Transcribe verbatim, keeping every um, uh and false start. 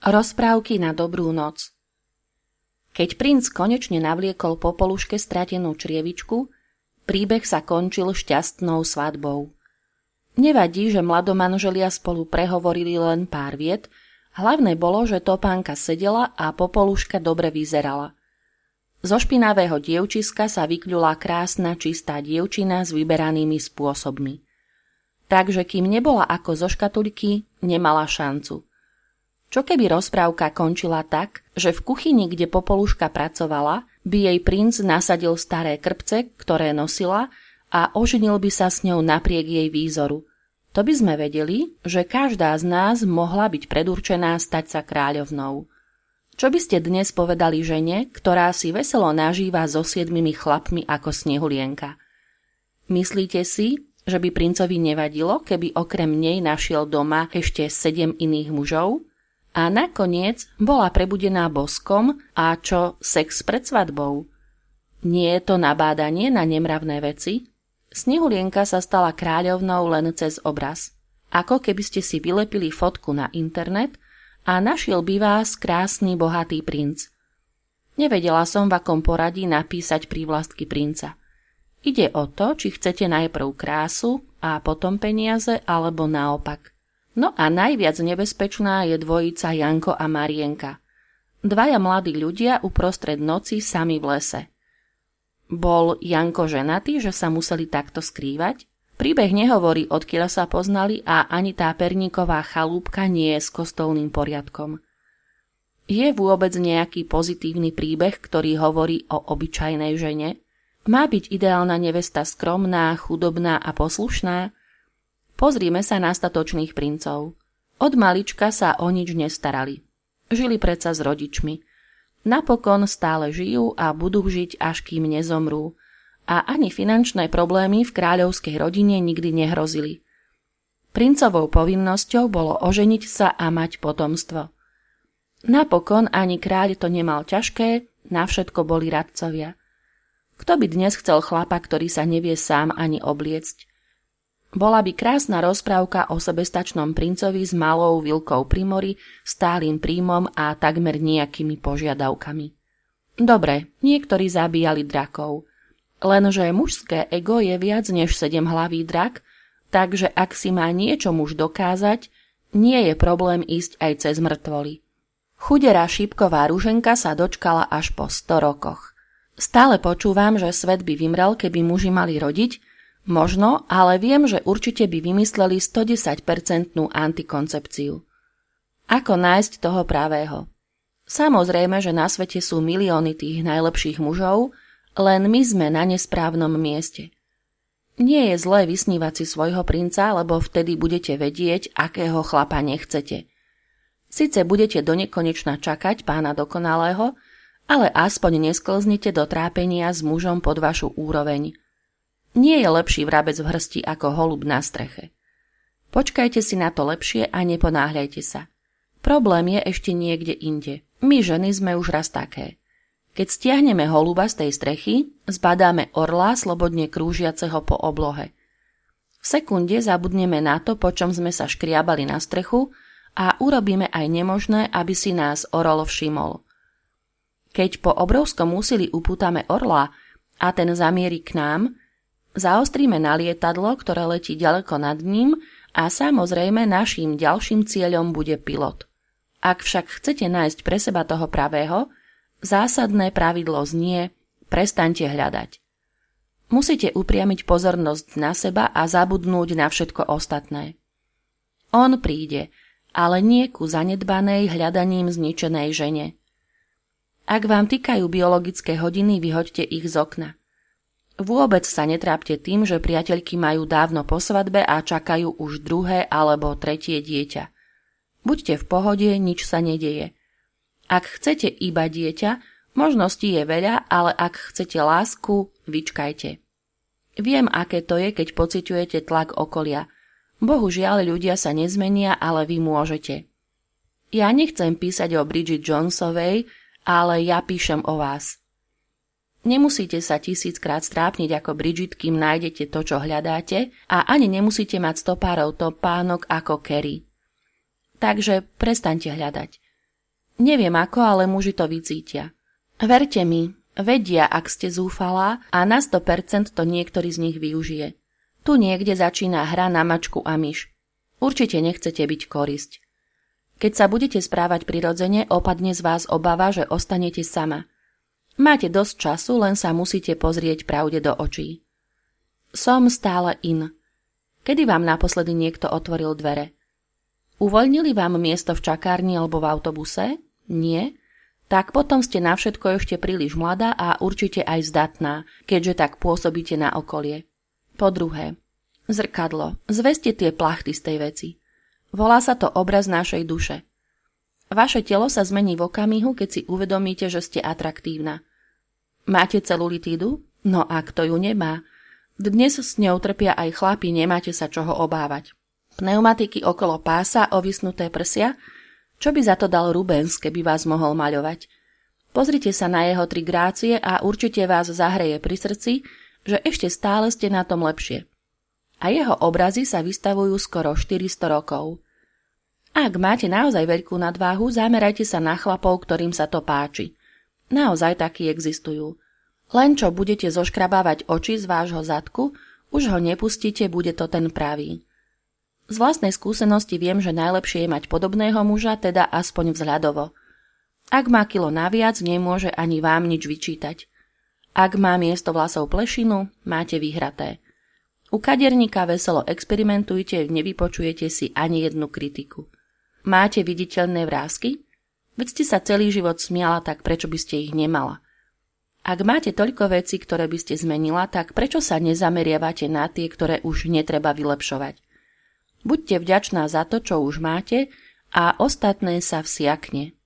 Rozprávky na dobrú noc. Keď princ konečne navliekol popoluške stratenú črievičku, príbeh sa končil šťastnou svadbou. Nevadí, že mladomanželia spolu prehovorili len pár viet, hlavné bolo, že topánka sedela a popoluška dobre vyzerala. Zo špinavého dievčiska sa vykľula krásna čistá dievčina s vyberanými spôsobmi. Takže kým nebola ako zo škatuľky, nemala šancu. Čo keby rozprávka končila tak, že v kuchyni, kde popoluška pracovala, by jej princ nasadil staré krpce, ktoré nosila, a oženil by sa s ňou napriek jej výzoru. To by sme vedeli, že každá z nás mohla byť predurčená stať sa kráľovnou. Čo by ste dnes povedali žene, ktorá si veselo nažíva so siedmimi chlapmi ako Snehulienka? Myslíte si, že by princovi nevadilo, keby okrem nej našiel doma ešte sedem iných mužov? A nakoniec bola prebudená boskom a čo sex pred svadbou? Nie je to nabádanie na nemravné veci? Snehulienka sa stala kráľovnou len cez obraz. Ako keby ste si vylepili fotku na internet a našiel by vás krásny, bohatý princ. Nevedela som, v akom poradí napísať prívlastky princa. Ide o to, či chcete najprv krásu a potom peniaze, alebo naopak. No a najviac nebezpečná je dvojica Janko a Marienka. Dvaja mladí ľudia uprostred noci sami v lese. Bol Janko ženatý, že sa museli takto skrývať? Príbeh nehovorí, odkiaľ sa poznali, a ani tá perníková chalúbka nie je s kostolným poriadkom. Je vôbec nejaký pozitívny príbeh, ktorý hovorí o obyčajnej žene? Má byť ideálna nevesta skromná, chudobná a poslušná? Pozrime sa na statočných princov. Od malička sa o nič nestarali. Žili predsa s rodičmi. Napokon stále žijú a budú žiť, až kým nezomrú. A ani finančné problémy v kráľovskej rodine nikdy nehrozili. Princovou povinnosťou bolo oženiť sa a mať potomstvo. Napokon ani kráľ to nemal ťažké, na všetko boli radcovia. Kto by dnes chcel chlapa, ktorý sa nevie sám ani obliecť? Bola by krásna rozprávka o sebestačnom princovi s malou vilkou pri mori, stálym príjmom a takmer nejakými požiadavkami. Dobre, niektorí zabíjali drakov. Lenže mužské ego je viac než sedemhlavý drak, takže ak si má niečo muž dokázať, nie je problém ísť aj cez mŕtvoly. Chudera šípková ruženka sa dočkala až po sto rokoch. Stále počúvam, že svet by vymrel, keby muži mali rodiť. Možno, ale viem, že určite by vymysleli sto desať percent antikoncepciu. Ako nájsť toho pravého? Samozrejme, že na svete sú milióny tých najlepších mužov, len my sme na nesprávnom mieste. Nie je zlé vysnívať si svojho princa, lebo vtedy budete vedieť, akého chlapa nechcete. Sice budete donekonečna čakať pána dokonalého, ale aspoň nesklznite do trápenia s mužom pod vašu úroveň. Nie je lepší vrabec v hrsti ako holub na streche. Počkajte si na to lepšie a neponáhľajte sa. Problém je ešte niekde inde. My ženy sme už raz také. Keď stiahneme holuba z tej strechy, zbadáme orla slobodne krúžiaceho po oblohe. V sekunde zabudneme na to, po čom sme sa škriabali na strechu, a urobíme aj nemožné, aby si nás orol všimol. Keď po obrovskom úsilí upútame orla a ten zamierí k nám, zaostríme na lietadlo, ktoré letí ďaleko nad ním, a samozrejme naším ďalším cieľom bude pilot. Ak však chcete nájsť pre seba toho pravého, zásadné pravidlo znie: prestaňte hľadať. Musíte upriamiť pozornosť na seba a zabudnúť na všetko ostatné. On príde, ale nie ku zanedbanej hľadaním zničenej žene. Ak vám týkajú biologické hodiny, vyhoďte ich z okna. Vôbec sa netrápte tým, že priateľky majú dávno po svadbe a čakajú už druhé alebo tretie dieťa. Buďte v pohode, nič sa nedeje. Ak chcete iba dieťa, možností je veľa, ale ak chcete lásku, vyčkajte. Viem, aké to je, keď pociťujete tlak okolia. Bohužiaľ, ľudia sa nezmenia, ale vy môžete. Ja nechcem písať o Bridget Jonesovej, ale ja píšem o vás. Nemusíte sa tisíckrát strápniť ako Bridget, kým nájdete to, čo hľadáte, a ani nemusíte mať stopárov topánok ako Carrie. Takže prestaňte hľadať. Neviem ako, ale muži to vycítia. Verte mi, vedia, ak ste zúfalá a na sto percent to niektorý z nich využije. Tu niekde začína hra na mačku a myš. Určite nechcete byť korisť. Keď sa budete správať prirodzene, opadne z vás obava, že ostanete sama. Máte dosť času, len sa musíte pozrieť pravde do očí. Som stále in. Kedy vám naposledy niekto otvoril dvere? Uvoľnili vám miesto v čakárni alebo v autobuse? Nie? Tak potom ste na všetko ešte príliš mladá a určite aj zdatná, keďže tak pôsobíte na okolie. Po druhé, zrkadlo. Zveste tie plachty z tej veci. Volá sa to obraz našej duše. Vaše telo sa zmení v okamihu, keď si uvedomíte, že ste atraktívna. Máte celulitídu? No a kto ju nemá? Dnes s ňou trpia aj chlapi, nemáte sa čoho obávať. Pneumatiky okolo pása, ovisnuté prsia? Čo by za to dal Rubens, keby vás mohol maľovať? Pozrite sa na jeho tri grácie a určite vás zahreje pri srdci, že ešte stále ste na tom lepšie. A jeho obrazy sa vystavujú skoro štyristo rokov. Ak máte naozaj veľkú nadváhu, zamerajte sa na chlapov, ktorým sa to páči. Naozaj takí existujú. Len čo budete zoškrabávať oči z vášho zadku, už ho nepustíte, bude to ten pravý. Z vlastnej skúsenosti viem, že najlepšie je mať podobného muža, teda aspoň vzhľadovo. Ak má kilo naviac, nemôže ani vám nič vyčítať. Ak má miesto vlasov plešinu, máte vyhraté. U kaderníka veselo experimentujte, nevypočujete si ani jednu kritiku. Máte viditeľné vrásky? Veď ste sa celý život smiala, tak prečo by ste ich nemala? Ak máte toľko vecí, ktoré by ste zmenila, tak prečo sa nezameriavate na tie, ktoré už netreba vylepšovať? Buďte vďačná za to, čo už máte a ostatné sa vsiakne.